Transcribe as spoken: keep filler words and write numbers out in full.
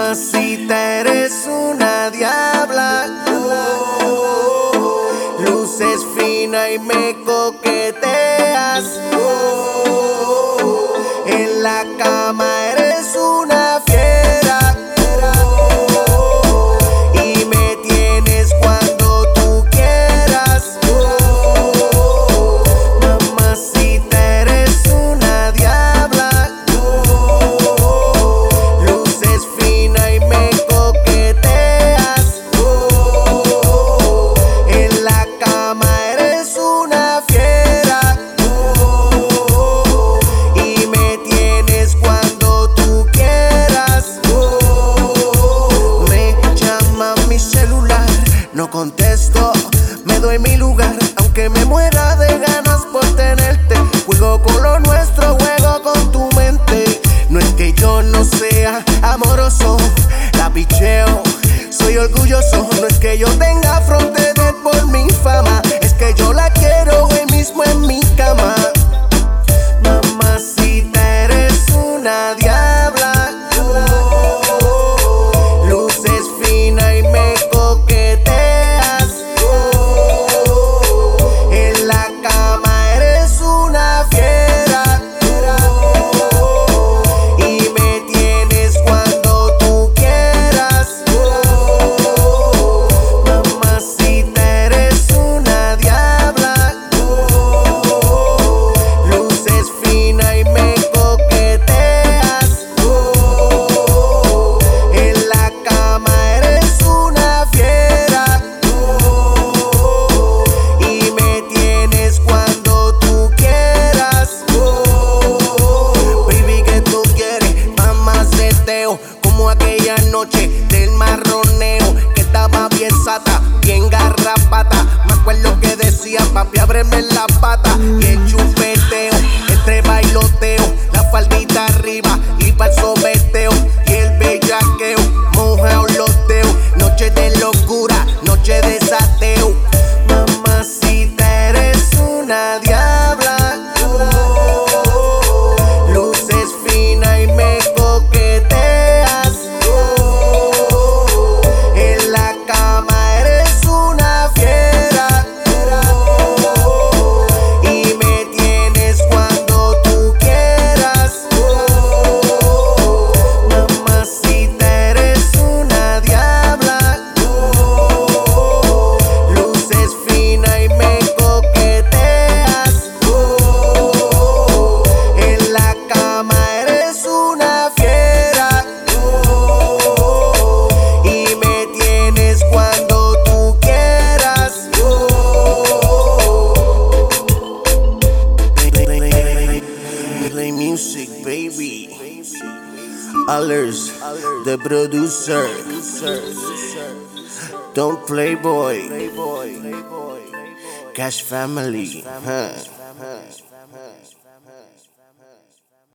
Mamacita, eres una diabla. Uh, luces fina y me coqueteas. Uh, en la cama eres una fiera. Uh, y me tienes cuando tú quieras. Uh, mamacita, eres una diabla. Uh, luces fina y me coqueteas. Uh, en la cama eres una fiera. Uh, y me tienes cuando tú quieras. Uh, me llama mi celular, no contesto, me doy mi lugar, aunque me muera de ganas por tenerte. Juego con lo nuestro, juego con tu mente. No es que yo no sea amoroso, la picheo, soy orgulloso. No es que yo tenga fronteras por mi fama, es que yo la quiero hoy mismo en mi cama. Mamacita, eres una diabla. Uh, luces fina y me coqueteas. Uh, en la cama eres una fiera. Uh, y me tienes cuando tú quieras. Uh, mamacita, eres una diabla. Uh, luces fina y me coqueteas. Uh, en la cama eres una fiera. Uh, y me tienes cuando tú quieras. Uh, baby, que tú quieres más maceteo, como aquella noche del marroneo, que estaba bien sata, bien garrapata. Me acuerdo que decía, papi, ábreme la pata. Y el chupeteo, entre bailoteo, la faldita arriba y pa'l sobeteo. Y el bellaqueo, mojao los dedos. Noche de locura, noche de sateo. Mamacita, eres una diabla. Uh, luces fina y me coqueteas. Uh, en la cama eres una fiera. Uh, y me tienes cuando tú quieras. Uh, mamacita, eres una diabla. Uh, luces fina y me coqueteas. Uh, en la cama eres una fiera. Uh, y me tienes cuando tú quieras. Play, play, play, play music, baby. Allers, the producer. Don't play, boy. Cash family. Huh.